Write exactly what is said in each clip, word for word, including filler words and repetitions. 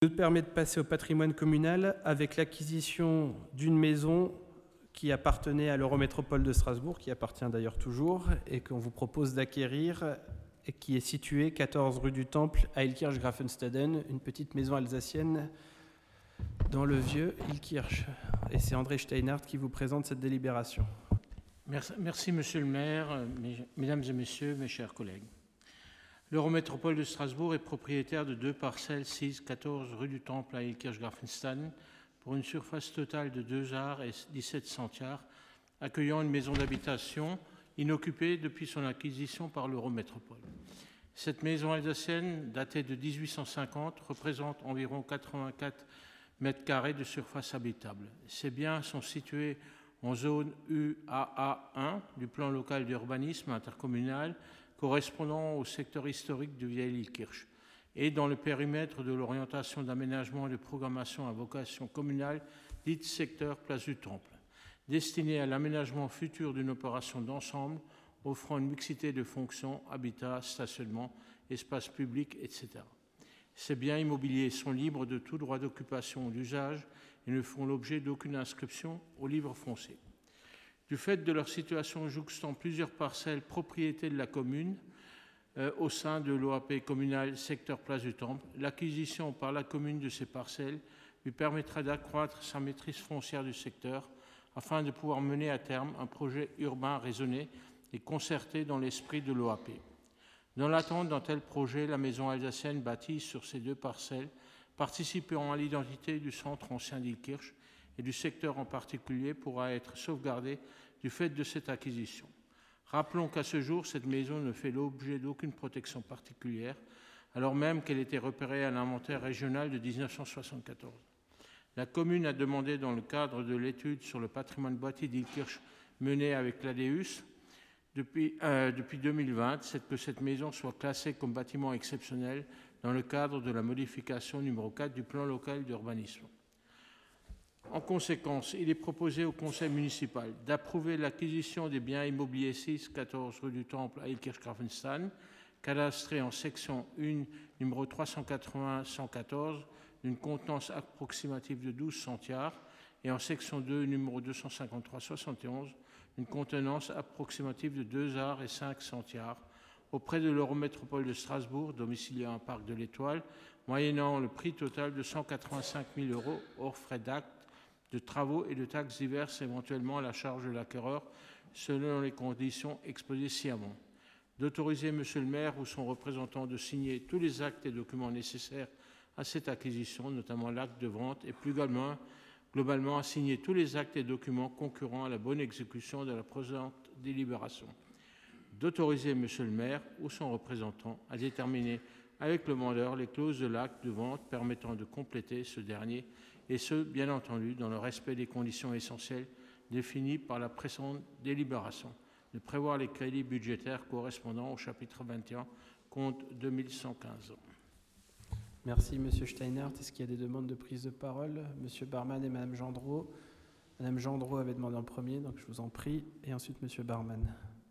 nous permet de passer au patrimoine communal avec l'acquisition d'une maison qui appartenait à l'Eurométropole de Strasbourg, qui appartient d'ailleurs toujours, et qu'on vous propose d'acquérir, et qui est située quatorze rue du Temple à Illkirch-Grafenstaden, une petite maison alsacienne dans le vieux Illkirch. Et c'est André Steinhardt qui vous présente cette délibération. Merci, merci Monsieur le maire, mesdames et messieurs, mes chers collègues. L'Eurométropole de Strasbourg est propriétaire de deux parcelles, six, quatorze rue du Temple à Illkirch-Grafenstaden, pour une surface totale de deux arts et dix-sept centiares, accueillant une maison d'habitation inoccupée depuis son acquisition par l'Eurométropole. Cette maison alsacienne, datée de dix-huit cent cinquante, représente environ quatre-vingt-quatre mètres carrés de surface habitable. Ces biens sont situés en zone U A A un du plan local d'urbanisme intercommunal correspondant au secteur historique du vieil Illkirch et dans le périmètre de l'orientation d'aménagement et de programmation à vocation communale dite secteur Place du Temple, destiné à l'aménagement futur d'une opération d'ensemble offrant une mixité de fonctions, habitat, stationnement, espace public, et cetera. Ces biens immobiliers sont libres de tout droit d'occupation ou d'usage et ne font l'objet d'aucune inscription au livre foncier. Du fait de leur situation jouxtant plusieurs parcelles propriétés de la commune euh, au sein de l'O A P communal secteur Place du Temple, l'acquisition par la commune de ces parcelles lui permettra d'accroître sa maîtrise foncière du secteur afin de pouvoir mener à terme un projet urbain raisonné et concerté dans l'esprit de l'O A P. Dans l'attente d'un tel projet, la maison alsacienne bâtie sur ces deux parcelles, participant à l'identité du centre ancien d'Illkirch et du secteur en particulier, pourra être sauvegardée du fait de cette acquisition. Rappelons qu'à ce jour, cette maison ne fait l'objet d'aucune protection particulière, alors même qu'elle était repérée à l'inventaire régional de mille neuf cent soixante-quatorze. La commune a demandé, dans le cadre de l'étude sur le patrimoine bâti d'Illkirch menée avec l'A D U S depuis, euh, depuis deux mille vingt, que cette maison soit classée comme bâtiment exceptionnel dans le cadre de la modification numéro quatre du plan local d'urbanisme. En conséquence, il est proposé au conseil municipal d'approuver l'acquisition des biens immobiliers six, quatorze rue du Temple à Illkirch-Grafenstaden, cadastrés en section un, numéro trois cent quatre-vingts cent quatorze, d'une contenance approximative de douze centiares, et en section deux, numéro deux cent cinquante-trois soixante et onze, une contenance approximative de deux arts et cinq centiares, auprès de l'Eurométropole de Strasbourg, domicilié à un parc de l'Étoile, moyennant le prix total de cent quatre-vingt-cinq mille euros hors frais d'acte, de travaux et de taxes diverses éventuellement à la charge de l'acquéreur, selon les conditions exposées ci-avant. D'autoriser Monsieur le maire ou son représentant de signer tous les actes et documents nécessaires à cette acquisition, notamment l'acte de vente, et plus globalement, globalement à signer tous les actes et documents concurrents à la bonne exécution de la présente délibération. D'autoriser Monsieur le maire ou son représentant à déterminer avec le vendeur les clauses de l'acte de vente permettant de compléter ce dernier, et ce, bien entendu, dans le respect des conditions essentielles définies par la précédente délibération, de prévoir les crédits budgétaires correspondant au chapitre vingt et un, compte deux mille cent quinze. Merci Monsieur Steinhardt. Est-ce qu'il y a des demandes de prise de parole? Monsieur Barman et Madame Gendreau. Madame Gendreau avait demandé en premier, donc je vous en prie, et ensuite Monsieur Barman.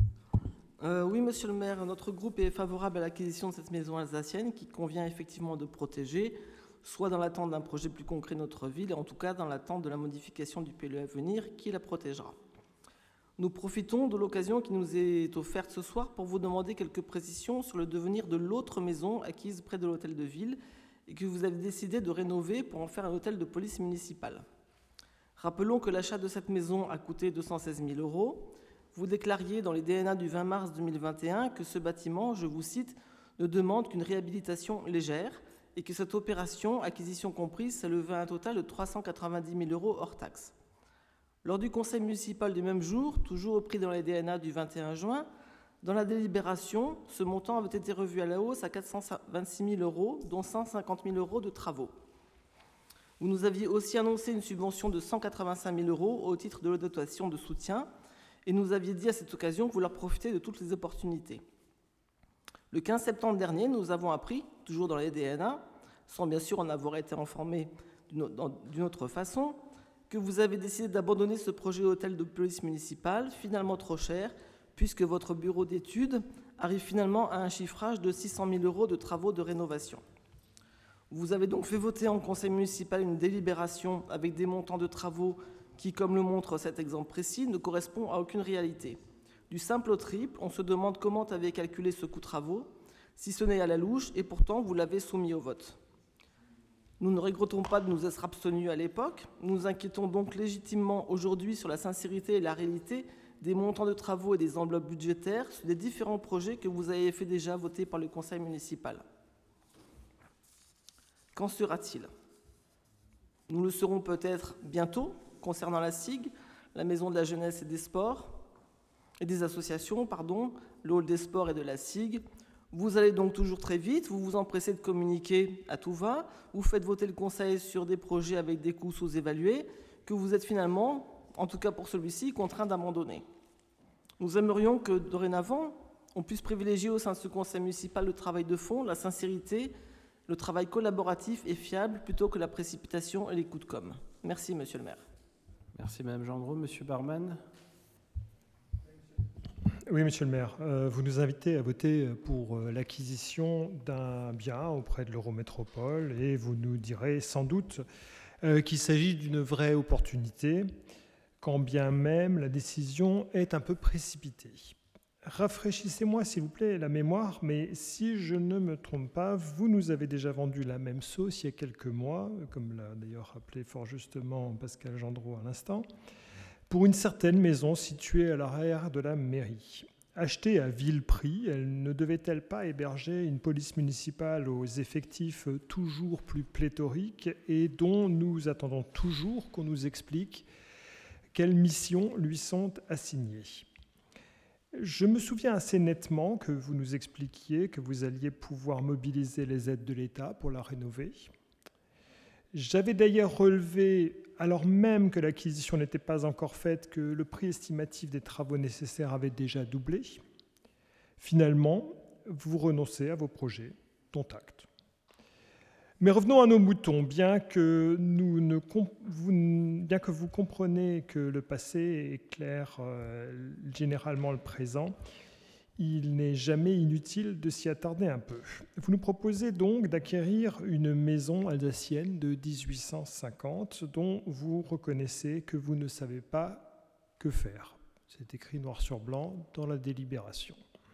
Euh, oui, Monsieur le maire, notre groupe est favorable à l'acquisition de cette maison alsacienne qui convient effectivement de protéger, soit dans l'attente d'un projet plus concret de notre ville, et en tout cas dans l'attente de la modification du P L U à venir qui la protégera. Nous profitons de l'occasion qui nous est offerte ce soir pour vous demander quelques précisions sur le devenir de l'autre maison acquise près de l'hôtel de ville et que vous avez décidé de rénover pour en faire un hôtel de police municipale. Rappelons que l'achat de cette maison a coûté deux cent seize mille euros. Vous déclariez dans les D N A du vingt mars deux mille vingt et un que ce bâtiment, je vous cite, ne demande qu'une réhabilitation légère et que cette opération, acquisition comprise, s'élevait à un total de trois cent quatre-vingt-dix mille euros hors taxes. Lors du conseil municipal du même jour, toujours repris dans les D N A du vingt et un juin, dans la délibération, ce montant avait été revu à la hausse à quatre cent vingt-six mille euros, dont cent cinquante mille euros de travaux. Vous nous aviez aussi annoncé une subvention de cent quatre-vingt-cinq mille euros au titre de la dotation de soutien et nous aviez dit à cette occasion que vous leur profitez de toutes les opportunités. Le quinze septembre dernier, nous avons appris, toujours dans les D N A, sans bien sûr en avoir été informés d'une autre façon, que vous avez décidé d'abandonner ce projet hôtel de police municipale, finalement trop cher, puisque votre bureau d'études arrive finalement à un chiffrage de six cent mille euros de travaux de rénovation. Vous avez donc fait voter en conseil municipal une délibération avec des montants de travaux qui, comme le montre cet exemple précis, ne correspond à aucune réalité. Du simple au triple, on se demande comment avez calculé ce coût travaux, si ce n'est à la louche, et pourtant vous l'avez soumis au vote. Nous ne regrettons pas de nous être abstenus à l'époque, nous nous inquiétons donc légitimement aujourd'hui sur la sincérité et la réalité des montants de travaux et des enveloppes budgétaires sur les différents projets que vous avez fait déjà voter par le conseil municipal. Qu'en sera-t-il? Nous le saurons peut-être bientôt concernant la S I G, la Maison de la Jeunesse et des Sports, et des associations, pardon, le hall des sports et de la S I G. Vous allez donc toujours très vite, vous vous empressez de communiquer à tout va, vous faites voter le conseil sur des projets avec des coûts sous-évalués, que vous êtes finalement, en tout cas pour celui-ci, contraint d'abandonner. Nous aimerions que, dorénavant, on puisse privilégier au sein de ce conseil municipal le travail de fond, la sincérité, le travail collaboratif et fiable, plutôt que la précipitation et les coups de com'. Merci, monsieur le maire. Merci, madame Gendreau. Monsieur Barman. Oui, monsieur le maire, euh, vous nous invitez à voter pour euh, l'acquisition d'un bien auprès de l'Eurométropole et vous nous direz sans doute euh, qu'il s'agit d'une vraie opportunité, quand bien même la décision est un peu précipitée. Rafraîchissez-moi, s'il vous plaît, la mémoire, mais si je ne me trompe pas, vous nous avez déjà vendu la même sauce il y a quelques mois, comme l'a d'ailleurs rappelé fort justement Pascal Gendreau à l'instant, pour une certaine maison située à l'arrière de la mairie. Achetée à vil prix, elle ne devait-elle pas héberger une police municipale aux effectifs toujours plus pléthoriques et dont nous attendons toujours qu'on nous explique quelles missions lui sont assignées? Je me souviens assez nettement que vous nous expliquiez que vous alliez pouvoir mobiliser les aides de l'État pour la rénover. J'avais d'ailleurs relevé, alors même que l'acquisition n'était pas encore faite, que le prix estimatif des travaux nécessaires avait déjà doublé. Finalement, vous renoncez à vos projets, dont acte. Mais revenons à nos moutons, bien que, nous ne comp- vous, bien que vous compreniez que le passé éclaire euh, généralement le présent, il n'est jamais inutile de s'y attarder un peu. Vous nous proposez donc d'acquérir une maison alsacienne de dix-huit cent cinquante dont vous reconnaissez que vous ne savez pas que faire. C'est écrit noir sur blanc dans la délibération.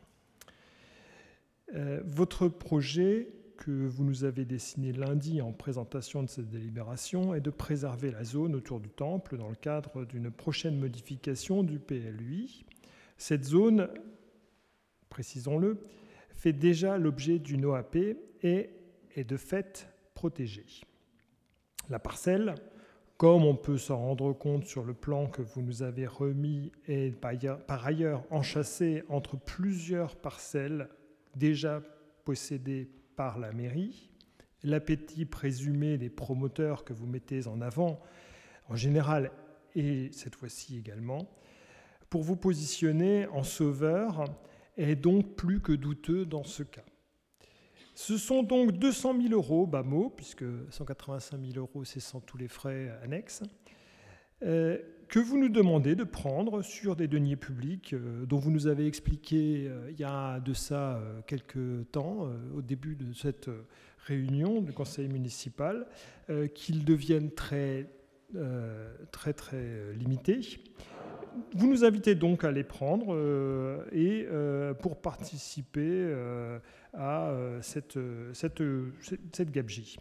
Euh, votre projet que vous nous avez dessiné lundi en présentation de cette délibération est de préserver la zone autour du temple dans le cadre d'une prochaine modification du P L U I. Cette zone, précisons-le, fait déjà l'objet d'une O A P et est de fait protégée. La parcelle, comme on peut s'en rendre compte sur le plan que vous nous avez remis, est par ailleurs enchâssée entre plusieurs parcelles déjà possédées par la mairie. L'appétit présumé des promoteurs que vous mettez en avant, en général, et cette fois-ci également, pour vous positionner en sauveur, est donc plus que douteux dans ce cas. Ce sont donc deux cent mille euros, bas mot, puisque cent quatre-vingt-cinq mille euros, c'est sans tous les frais annexes, euh, que vous nous demandez de prendre sur des deniers publics euh, dont vous nous avez expliqué euh, il y a de ça euh, quelques temps, euh, au début de cette euh, réunion du conseil municipal, euh, qu'ils deviennent très, euh, très, très limités. Vous nous invitez donc à les prendre euh, et euh, pour participer euh, à euh, cette, cette, cette, cette gabegie.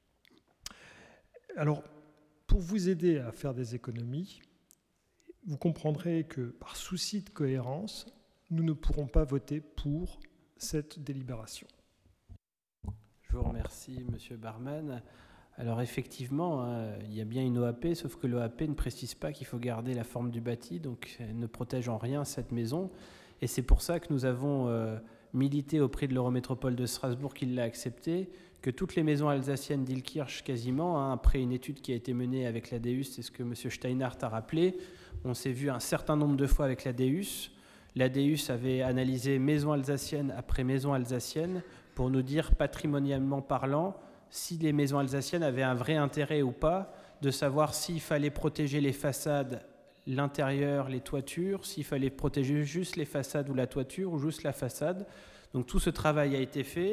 Alors, pour vous aider à faire des économies, vous comprendrez que par souci de cohérence, nous ne pourrons pas voter pour cette délibération. Je vous remercie, monsieur Barman. Alors effectivement, hein, il y a bien une O A P, sauf que l'O A P ne précise pas qu'il faut garder la forme du bâti, donc elle ne protège en rien cette maison. Et c'est pour ça que nous avons euh, milité auprès de l'Eurométropole de Strasbourg qui l'a accepté, que toutes les maisons alsaciennes d'Illkirch quasiment, hein, après une étude qui a été menée avec l'A D U S, c'est ce que M. Steinhardt a rappelé, on s'est vu un certain nombre de fois avec l'A D U S. L'A D U S avait analysé maison alsacienne après maison alsacienne pour nous dire, patrimonialement parlant, si les maisons alsaciennes avaient un vrai intérêt ou pas, de savoir s'il fallait protéger les façades, l'intérieur, les toitures, s'il fallait protéger juste les façades ou la toiture ou juste la façade. Donc tout ce travail a été fait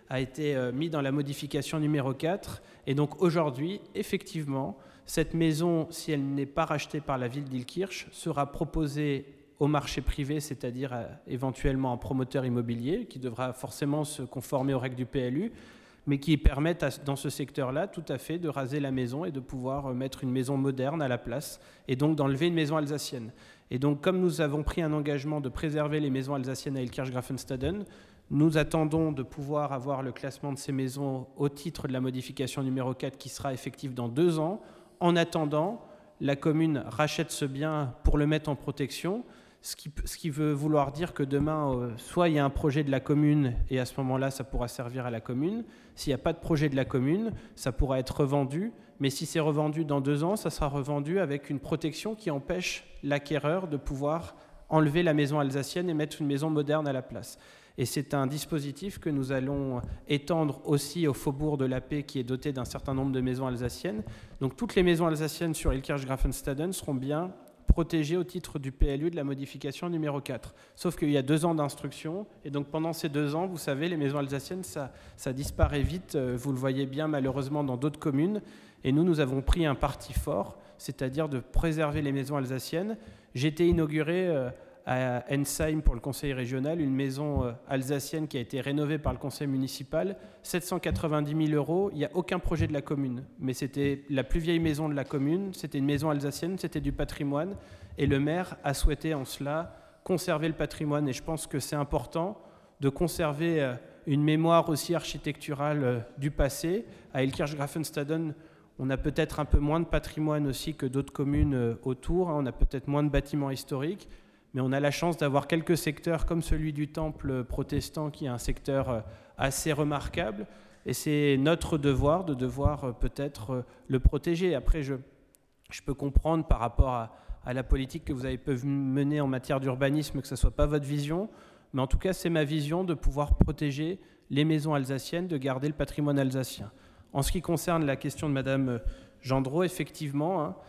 a été euh, mis dans la modification numéro quatre. Et donc aujourd'hui, effectivement, cette maison, si elle n'est pas rachetée par la ville d'Illkirch, sera proposée au marché privé, c'est-à-dire à, éventuellement un promoteur immobilier qui devra forcément se conformer aux règles du P L U, mais qui permettent à, dans ce secteur-là tout à fait de raser la maison et de pouvoir mettre une maison moderne à la place et donc d'enlever une maison alsacienne. Et donc comme nous avons pris un engagement de préserver les maisons alsaciennes à Illkirch-Grafenstaden, nous attendons de pouvoir avoir le classement de ces maisons au titre de la modification numéro quatre qui sera effective dans deux ans. En attendant, la commune rachète ce bien pour le mettre en protection, ce qui, ce qui veut vouloir dire que demain, euh, soit il y a un projet de la commune et à ce moment-là, ça pourra servir à la commune. S'il n'y a pas de projet de la commune, ça pourra être revendu. Mais si c'est revendu dans deux ans, ça sera revendu avec une protection qui empêche l'acquéreur de pouvoir enlever la maison alsacienne et mettre une maison moderne à la place. Et c'est un dispositif que nous allons étendre aussi au faubourg de la Paix qui est doté d'un certain nombre de maisons alsaciennes. Donc toutes les maisons alsaciennes sur Illkirch-Grafenstaden seront bien protégées au titre du P L U de la modification numéro quatre. Sauf qu'il y a deux ans d'instruction et donc pendant ces deux ans, vous savez, les maisons alsaciennes, ça, ça disparaît vite. Vous le voyez bien malheureusement dans d'autres communes. Et nous, nous avons pris un parti fort, c'est-à-dire de préserver les maisons alsaciennes. J'ai été inauguré euh, à Ensheim pour le conseil régional, une maison euh, alsacienne qui a été rénovée par le conseil municipal, sept cent quatre-vingt-dix mille euros, il n'y a aucun projet de la commune, mais c'était la plus vieille maison de la commune, c'était une maison alsacienne, c'était du patrimoine, et le maire a souhaité en cela conserver le patrimoine, et je pense que c'est important de conserver euh, une mémoire aussi architecturale euh, du passé. À Illkirch-Grafenstaden, on a peut-être un peu moins de patrimoine aussi que d'autres communes euh, autour, hein, on a peut-être moins de bâtiments historiques, mais on a la chance d'avoir quelques secteurs comme celui du temple protestant qui est un secteur assez remarquable et c'est notre devoir de devoir peut-être le protéger. Après, je, je peux comprendre par rapport à, à la politique que vous avez pu mener en matière d'urbanisme que ce ne soit pas votre vision, mais en tout cas, c'est ma vision de pouvoir protéger les maisons alsaciennes, de garder le patrimoine alsacien. En ce qui concerne la question de Madame Gendreau, effectivement, hein,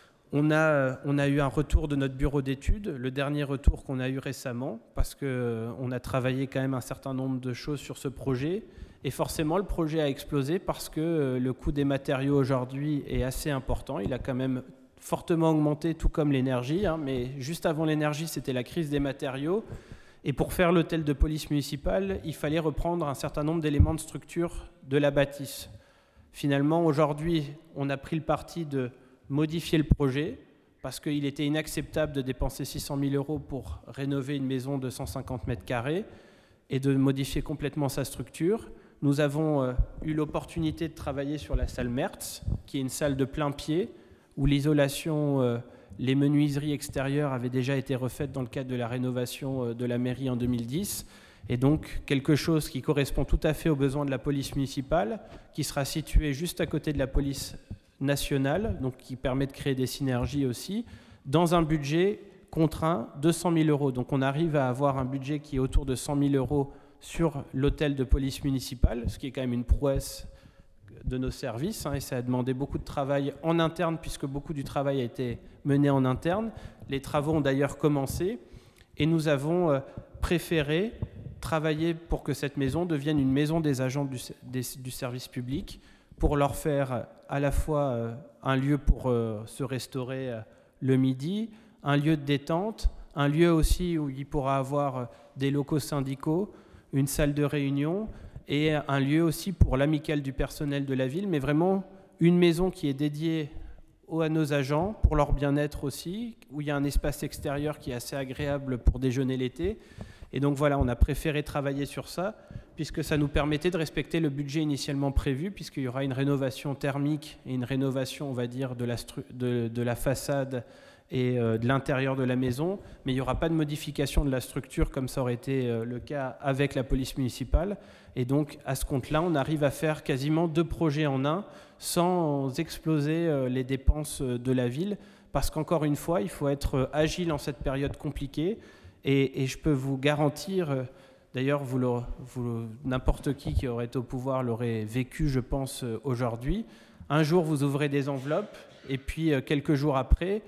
On a, on a eu un retour de notre bureau d'études, le dernier retour qu'on a eu récemment, parce qu'on a travaillé quand même un certain nombre de choses sur ce projet. Et forcément, le projet a explosé parce que le coût des matériaux aujourd'hui est assez important. Il a quand même fortement augmenté, tout comme l'énergie. Hein, mais juste avant l'énergie, c'était la crise des matériaux. Et pour faire l'hôtel de police municipale, il fallait reprendre un certain nombre d'éléments de structure de la bâtisse. Finalement, aujourd'hui, on a pris le parti de modifier le projet parce qu'il était inacceptable de dépenser six cent mille euros pour rénover une maison de cent cinquante mètres carrés et de modifier complètement sa structure. Nous avons euh, eu l'opportunité de travailler sur la salle Mertz, qui est une salle de plein pied, où l'isolation, euh, les menuiseries extérieures avaient déjà été refaites dans le cadre de la rénovation euh, de la mairie en deux mille dix. Et donc quelque chose qui correspond tout à fait aux besoins de la police municipale, qui sera situé juste à côté de la police nationale, donc qui permet de créer des synergies aussi, dans un budget contraint deux cent mille euros. Donc on arrive à avoir un budget qui est autour de cent mille euros sur l'hôtel de police municipale, ce qui est quand même une prouesse de nos services, hein, et ça a demandé beaucoup de travail en interne, puisque beaucoup du travail a été mené en interne. Les travaux ont d'ailleurs commencé, et nous avons euh, préféré travailler pour que cette maison devienne une maison des agents du, des, du service public, pour leur faire à la fois euh, un lieu pour euh, se restaurer euh, le midi, un lieu de détente, un lieu aussi où il pourra avoir euh, des locaux syndicaux, une salle de réunion et un lieu aussi pour l'amicale du personnel de la ville, mais vraiment une maison qui est dédiée à nos agents, pour leur bien-être aussi, où il y a un espace extérieur qui est assez agréable pour déjeuner l'été. Et donc voilà, on a préféré travailler sur ça, puisque ça nous permettait de respecter le budget initialement prévu, puisqu'il y aura une rénovation thermique et une rénovation, on va dire, de la, stru- de, de la façade et euh, de l'intérieur de la maison, mais il n'y aura pas de modification de la structure comme ça aurait été euh, le cas avec la police municipale. Et donc, à ce compte-là, on arrive à faire quasiment deux projets en un, sans exploser euh, les dépenses de la ville, parce qu'encore une fois, il faut être agile en cette période compliquée. Et, et je peux vous garantir, euh, d'ailleurs, vous, le, vous n'importe qui qui aurait été au pouvoir l'aurait vécu, je pense, euh, aujourd'hui. Un jour, vous ouvrez des enveloppes, et puis euh, quelques jours après,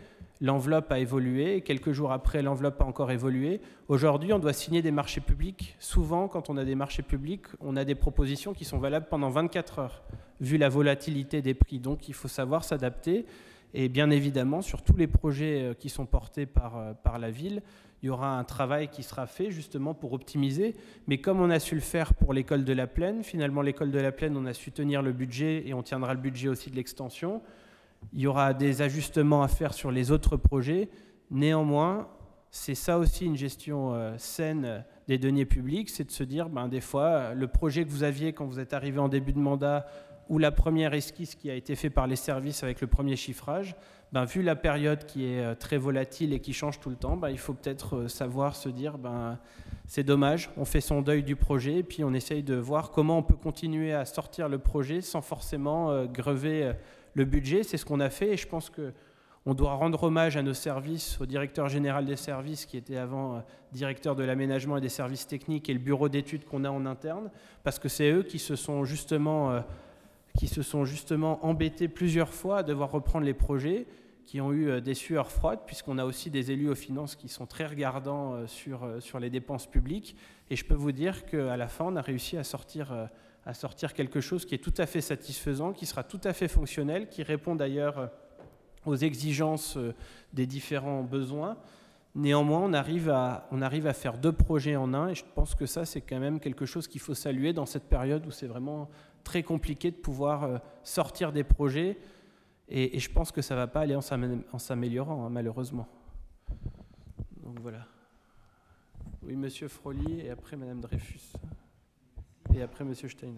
l'enveloppe a évolué, et quelques jours après, l'enveloppe a encore évolué. Aujourd'hui, on doit signer des marchés publics. Souvent, quand on a des marchés publics, on a des propositions qui sont valables pendant vingt-quatre heures, vu la volatilité des prix. Donc, il faut savoir s'adapter. Et bien évidemment, sur tous les projets qui sont portés par, par la ville, il y aura un travail qui sera fait justement pour optimiser. Mais comme on a su le faire pour l'école de la Plaine, finalement, l'école de la Plaine, on a su tenir le budget et on tiendra le budget aussi de l'extension. Il y aura des ajustements à faire sur les autres projets. Néanmoins, c'est ça aussi une gestion euh, saine des deniers publics, c'est de se dire, ben, des fois, le projet que vous aviez quand vous êtes arrivé en début de mandat ou la première esquisse qui a été faite par les services avec le premier chiffrage, ben, vu la période qui est euh, très volatile et qui change tout le temps, ben, il faut peut-être euh, savoir se dire, ben, c'est dommage, on fait son deuil du projet et puis on essaye de voir comment on peut continuer à sortir le projet sans forcément euh, grever euh, le budget. C'est ce qu'on a fait et je pense qu'on doit rendre hommage à nos services, au directeur général des services qui était avant euh, directeur de l'aménagement et des services techniques et le bureau d'études qu'on a en interne, parce que c'est eux qui se sont justement, euh, qui se sont justement embêtés plusieurs fois à devoir reprendre les projets, qui ont eu euh, des sueurs froides, puisqu'on a aussi des élus aux finances qui sont très regardants euh, sur, euh, sur les dépenses publiques. Et je peux vous dire qu'à la fin, on a réussi à sortir... Euh, à sortir quelque chose qui est tout à fait satisfaisant, qui sera tout à fait fonctionnel, qui répond d'ailleurs aux exigences des différents besoins. Néanmoins, on arrive à, on arrive à faire deux projets en un, et je pense que ça, c'est quand même quelque chose qu'il faut saluer dans cette période où c'est vraiment très compliqué de pouvoir sortir des projets, et, et je pense que ça ne va pas aller en s'améliorant, hein, malheureusement. Donc voilà. Oui, Monsieur Froli, et après Madame Dreyfus. Et après, M. Steiner.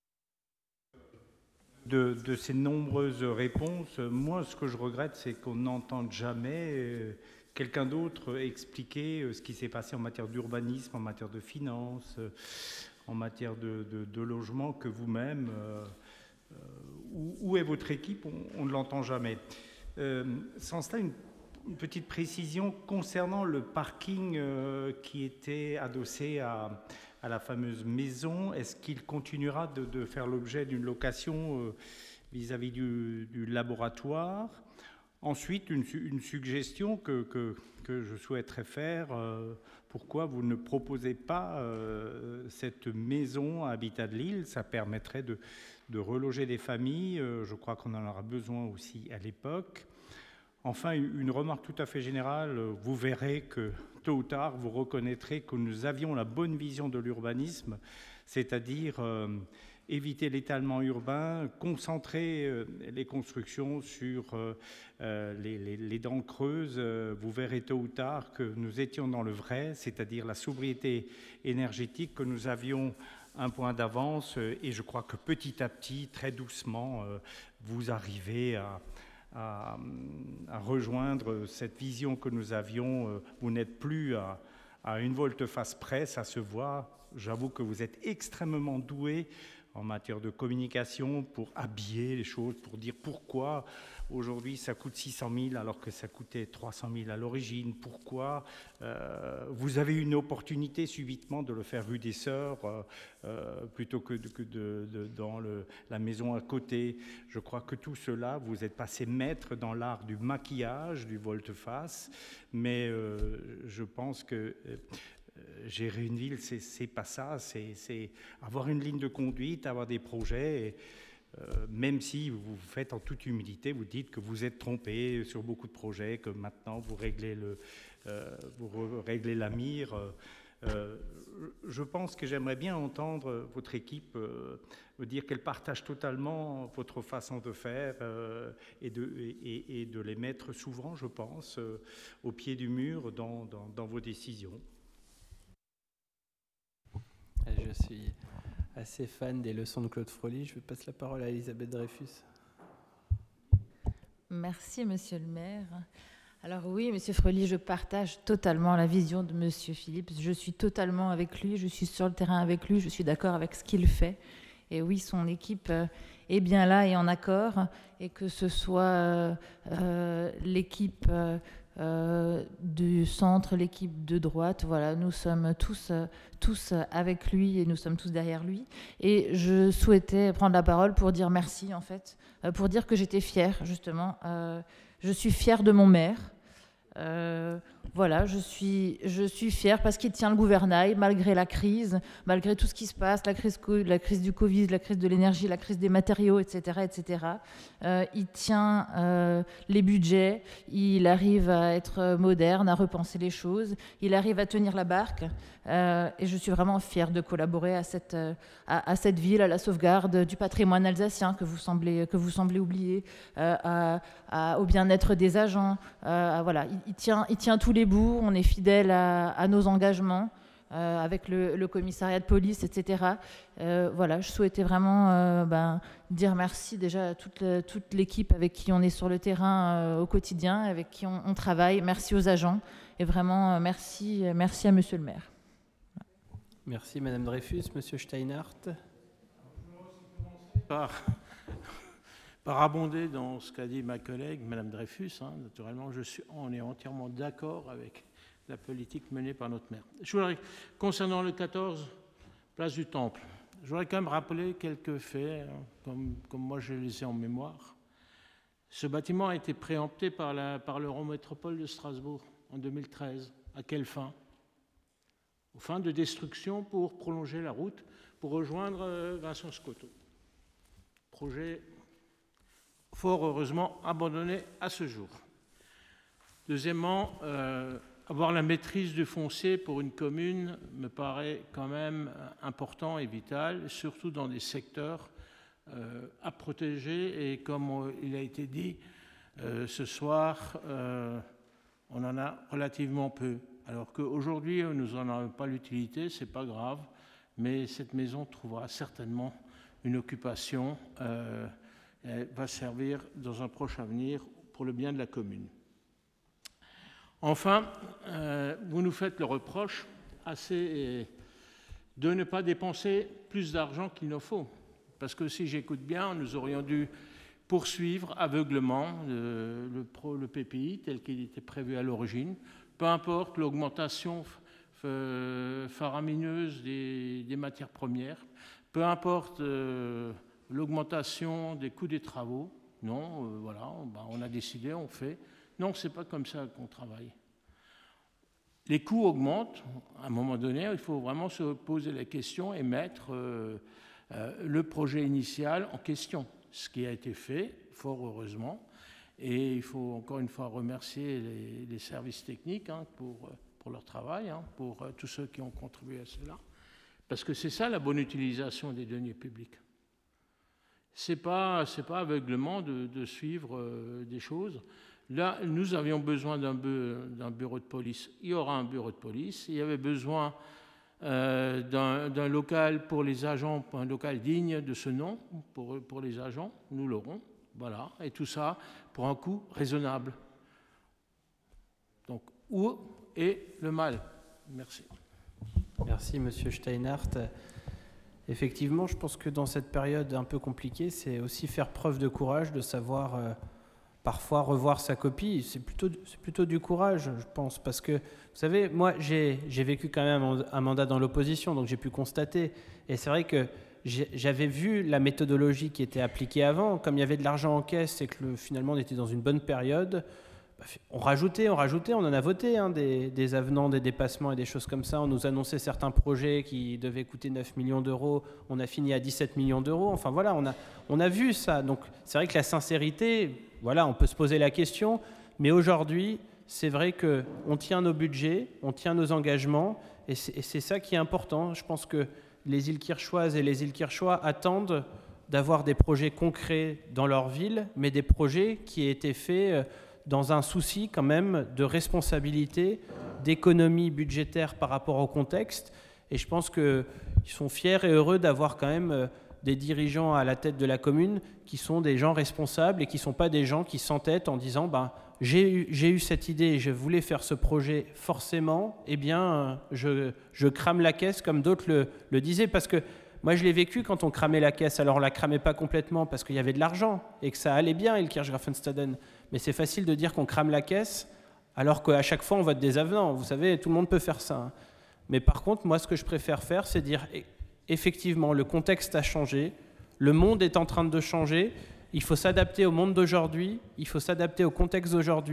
De, de ces nombreuses réponses, moi, ce que je regrette, c'est qu'on n'entende jamais euh, quelqu'un d'autre expliquer euh, ce qui s'est passé en matière d'urbanisme, en matière de finances, euh, en matière de, de, de logement que vous-même. Euh, euh, où, où est votre équipe? On, on ne l'entend jamais. Euh, sans cela, une, une petite précision concernant le parking euh, qui était adossé à... à la fameuse maison. Est-ce qu'il continuera de, de faire l'objet d'une location euh, vis-à-vis du, du laboratoire? Ensuite, une, une suggestion que, que, que je souhaiterais faire, euh, pourquoi vous ne proposez pas euh, cette maison à Habitat de Lille? Ça permettrait de, de reloger des familles, euh, je crois qu'on en aura besoin aussi à l'époque. Enfin, une remarque tout à fait générale, vous verrez que tôt ou tard, vous reconnaîtrez que nous avions la bonne vision de l'urbanisme, c'est-à-dire euh, éviter l'étalement urbain, concentrer euh, les constructions sur euh, les, les, les dents creuses. Vous verrez tôt ou tard que nous étions dans le vrai, c'est-à-dire la sobriété énergétique, que nous avions un point d'avance, et je crois que petit à petit, très doucement, euh, vous arrivez à... À, à rejoindre cette vision que nous avions. Vous n'êtes plus à, à une volte-face près, ça se voit. J'avoue que vous êtes extrêmement doué en matière de communication pour habiller les choses, pour dire pourquoi aujourd'hui ça coûte six cent mille alors que ça coûtait trois cent mille à l'origine. Pourquoi euh, vous avez eu une opportunité subitement de le faire rue des Sœurs euh, euh, plutôt que, de, que de, de, dans le, la maison à côté. Je crois que tout cela, vous êtes passé maître dans l'art du maquillage, du volte-face, mais euh, je pense que euh, gérer une ville, c'est, c'est pas ça, c'est, c'est avoir une ligne de conduite, avoir des projets, et, euh, même si vous faites en toute humilité, vous dites que vous êtes trompé sur beaucoup de projets, que maintenant vous réglez, le, euh, vous réglez la mire. Euh, je pense que j'aimerais bien entendre votre équipe euh, me dire qu'elle partage totalement votre façon de faire euh, et, de, et, et de les mettre souvent, je pense, euh, au pied du mur dans, dans, dans vos décisions. Je suis assez fan des leçons de Claude Froli. Je passe la parole à Elisabeth Dreyfus. Merci, monsieur le maire. Alors oui, monsieur Froli, je partage totalement la vision de monsieur Philippe. Je suis totalement avec lui, je suis sur le terrain avec lui, je suis d'accord avec ce qu'il fait. Et oui, son équipe est bien là et en accord. Et que ce soit euh, l'équipe... Euh, Euh, du centre, l'équipe de droite, voilà, nous sommes tous, euh, tous avec lui et nous sommes tous derrière lui. Et je souhaitais prendre la parole pour dire merci, en fait, euh, pour dire que j'étais fière, justement. Euh, je suis fière de mon maire, Euh, voilà, je suis, je suis fière parce qu'il tient le gouvernail malgré la crise, malgré tout ce qui se passe, la crise, la crise du Covid, la crise de l'énergie, la crise des matériaux, et cetera, et cetera. Euh, il tient euh, les budgets, il arrive à être moderne, à repenser les choses, il arrive à tenir la barque. Euh, et je suis vraiment fière de collaborer à cette, à, à cette ville, à la sauvegarde du patrimoine alsacien que vous semblez, que vous semblez oublier, euh, à, à, au bien-être des agents. Euh, voilà, il, il, tient, il tient tous les bouts, on est fidèle à, à nos engagements euh, avec le, le commissariat de police, et cetera. Euh, voilà, je souhaitais vraiment euh, ben, dire merci déjà à toute, le, toute l'équipe avec qui on est sur le terrain euh, au quotidien, avec qui on, on travaille. Merci aux agents et vraiment euh, merci, merci à monsieur le maire. Merci Madame Dreyfus. Monsieur Steinhardt. Par, par abonder dans ce qu'a dit ma collègue, Madame Dreyfus, hein, naturellement, je suis, on est entièrement d'accord avec la politique menée par notre maire. Je voudrais, concernant le quatorze, place du Temple, je voudrais quand même rappeler quelques faits, hein, comme, comme moi je les ai en mémoire. Ce bâtiment a été préempté par, la, par l'Eurométropole de Strasbourg en deux mille treize. À quelle fin ? Aux fins de destruction pour prolonger la route, pour rejoindre Vincent-Scotto. Projet fort heureusement abandonné à ce jour. Deuxièmement, euh, avoir la maîtrise du foncier pour une commune me paraît quand même important et vital, surtout dans des secteurs euh, à protéger. Et comme on, il a été dit euh, ce soir, euh, on en a relativement peu. Alors qu'aujourd'hui, nous n'en avons pas l'utilité, ce n'est pas grave, mais cette maison trouvera certainement une occupation, euh, elle va servir dans un proche avenir pour le bien de la commune. Enfin, euh, vous nous faites le reproche assez de ne pas dépenser plus d'argent qu'il ne faut. Parce que si j'écoute bien, nous aurions dû poursuivre aveuglement le, le, pro, le P P I tel qu'il était prévu à l'origine. Peu importe l'augmentation faramineuse des, des matières premières, peu importe euh, l'augmentation des coûts des travaux, non, euh, voilà, on, ben, on a décidé, on fait. Non, c'est pas comme ça qu'on travaille. Les coûts augmentent, à un moment donné, il faut vraiment se poser la question et mettre euh, euh, le projet initial en question, ce qui a été fait, fort heureusement. Et il faut encore une fois remercier les, les services techniques hein, pour, pour leur travail, hein, pour euh, tous ceux qui ont contribué à cela. Parce que c'est ça la bonne utilisation des deniers publics. Ce n'est pas, c'est pas aveuglement de, de suivre euh, des choses. Là, nous avions besoin d'un, bu, d'un bureau de police. Il y aura un bureau de police. Il y avait besoin euh, d'un, d'un local pour les agents, un local digne de ce nom pour, pour les agents. Nous l'aurons. Voilà, et tout ça pour un coût raisonnable. Donc, où est le mal ? Merci. Merci, Monsieur Steinhardt. Effectivement, je pense que dans cette période un peu compliquée, c'est aussi faire preuve de courage, de savoir euh, parfois revoir sa copie. C'est plutôt, c'est plutôt du courage, je pense, parce que, vous savez, moi, j'ai, j'ai vécu quand même un mandat dans l'opposition, donc j'ai pu constater, et c'est vrai que j'avais vu la méthodologie qui était appliquée avant. Comme il y avait de l'argent en caisse et que le, finalement on était dans une bonne période, bah, on rajoutait, on rajoutait, on en a voté hein, des, des avenants, des dépassements et des choses comme ça. On nous annonçait certains projets qui devaient coûter neuf millions d'euros. On a fini à dix-sept millions d'euros. Enfin voilà, on a, on a vu ça. Donc c'est vrai que la sincérité, voilà, on peut se poser la question. Mais aujourd'hui, c'est vrai qu'on tient nos budgets, on tient nos engagements. Et c'est, et c'est ça qui est important. Je pense que les îles Kirchoises et les îles Kirchois attendent d'avoir des projets concrets dans leur ville, mais des projets qui aient été faits dans un souci quand même de responsabilité, d'économie budgétaire par rapport au contexte. Et je pense qu'ils sont fiers et heureux d'avoir quand même des dirigeants à la tête de la commune qui sont des gens responsables et qui ne sont pas des gens qui s'entêtent en disant bah, « j'ai eu, j'ai eu cette idée et je voulais faire ce projet forcément, eh bien, je, je crame la caisse » comme d'autres le, le disaient. Parce que moi, je l'ai vécu quand on cramait la caisse. Alors, on ne la cramait pas complètement parce qu'il y avait de l'argent et que ça allait bien, il Kirchgrafenstaden. Mais c'est facile de dire qu'on crame la caisse alors qu'à chaque fois, on vote des avenants. Vous savez, tout le monde peut faire ça. Mais par contre, moi, ce que je préfère faire, c'est dire effectivement, le contexte a changé, le monde est en train de changer, il faut s'adapter au monde d'aujourd'hui, il faut s'adapter au contexte d'aujourd'hui,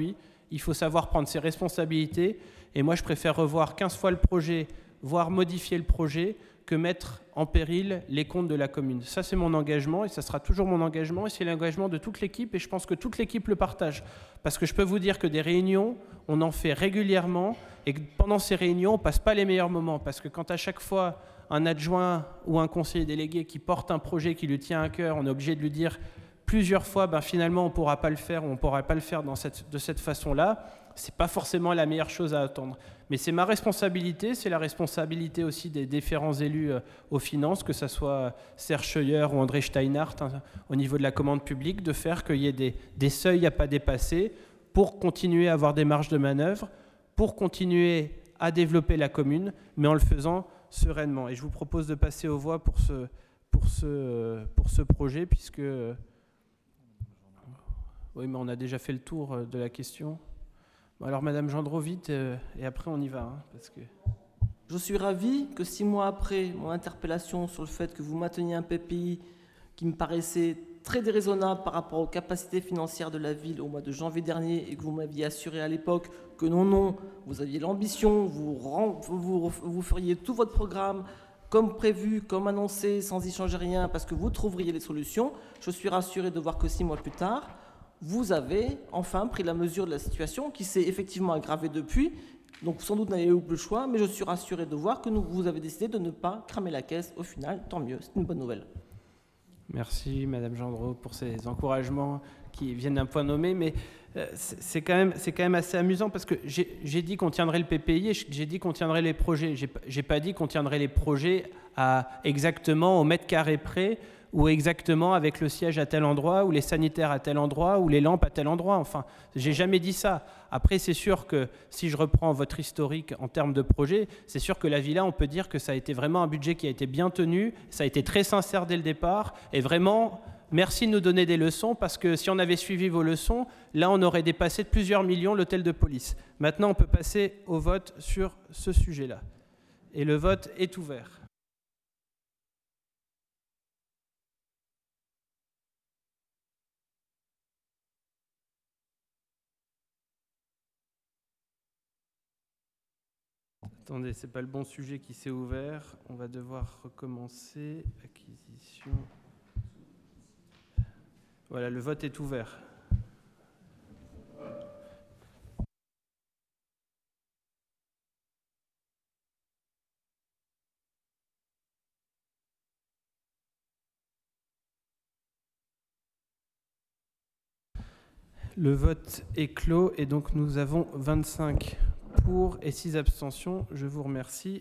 Il faut savoir prendre ses responsabilités. Et moi, je préfère revoir quinze fois le projet, voire modifier le projet, que mettre en péril les comptes de la commune. Ça, c'est mon engagement et ça sera toujours mon engagement et c'est l'engagement de toute l'équipe et je pense que toute l'équipe le partage. Parce que je peux vous dire que des réunions, on en fait régulièrement et que pendant ces réunions, on ne passe pas les meilleurs moments. Parce que quand à chaque fois, un adjoint ou un conseiller délégué qui porte un projet qui lui tient à cœur, on est obligé de lui dire plusieurs fois, ben, finalement, on ne pourra pas le faire ou on ne pourra pas le faire dans cette, de cette façon-là, ce n'est pas forcément la meilleure chose à attendre. Mais c'est ma responsabilité, c'est la responsabilité aussi des différents élus euh, aux finances, que ce soit Serge Scheuer ou André Steinhardt, hein, au niveau de la commande publique, de faire qu'il y ait des, des seuils à pas dépasser pour continuer à avoir des marges de manœuvre, pour continuer à développer la commune, mais en le faisant sereinement. Et je vous propose de passer aux voix pour ce, pour ce, pour ce projet, puisque... Oui, mais on a déjà fait le tour de la question. Alors, Madame Gendreau, vite, euh, et après on y va. Hein, parce que... Je suis ravi que six mois après mon interpellation sur le fait que vous mainteniez un P P I qui me paraissait très déraisonnable par rapport aux capacités financières de la ville au mois de janvier dernier et que vous m'aviez assuré à l'époque que non, non, vous aviez l'ambition, vous, vous, vous feriez tout votre programme comme prévu, comme annoncé, sans y changer rien, parce que vous trouveriez les solutions. Je suis rassuré de voir que six mois plus tard, vous avez enfin pris la mesure de la situation qui s'est effectivement aggravée depuis. Donc sans doute n'avez-vous plus le choix, mais je suis rassuré de voir que nous, vous avez décidé de ne pas cramer la caisse au final. Tant mieux, c'est une bonne nouvelle. Merci Madame Gendreau pour ces encouragements qui viennent d'un point nommé, mais euh, c'est quand même, c'est quand même assez amusant parce que j'ai dit qu'on tiendrait le P P I et j'ai dit qu'on tiendrait les projets. J'ai pas dit qu'on tiendrait les projets à exactement au mètre carré près, ou exactement avec le siège à tel endroit, ou les sanitaires à tel endroit, ou les lampes à tel endroit. Enfin, j'ai jamais dit ça. Après, c'est sûr que si je reprends votre historique en termes de projet, c'est sûr que la Villa, on peut dire que ça a été vraiment un budget qui a été bien tenu, ça a été très sincère dès le départ, et vraiment, merci de nous donner des leçons, parce que si on avait suivi vos leçons, là, on aurait dépassé de plusieurs millions l'hôtel de police. Maintenant, on peut passer au vote sur ce sujet-là. Et le vote est ouvert. Attendez, c'est pas le bon sujet qui s'est ouvert. On va devoir recommencer. Acquisition. Voilà, le vote est ouvert. Le vote est clos et donc nous avons vingt-cinq pour et six abstentions. Je vous remercie.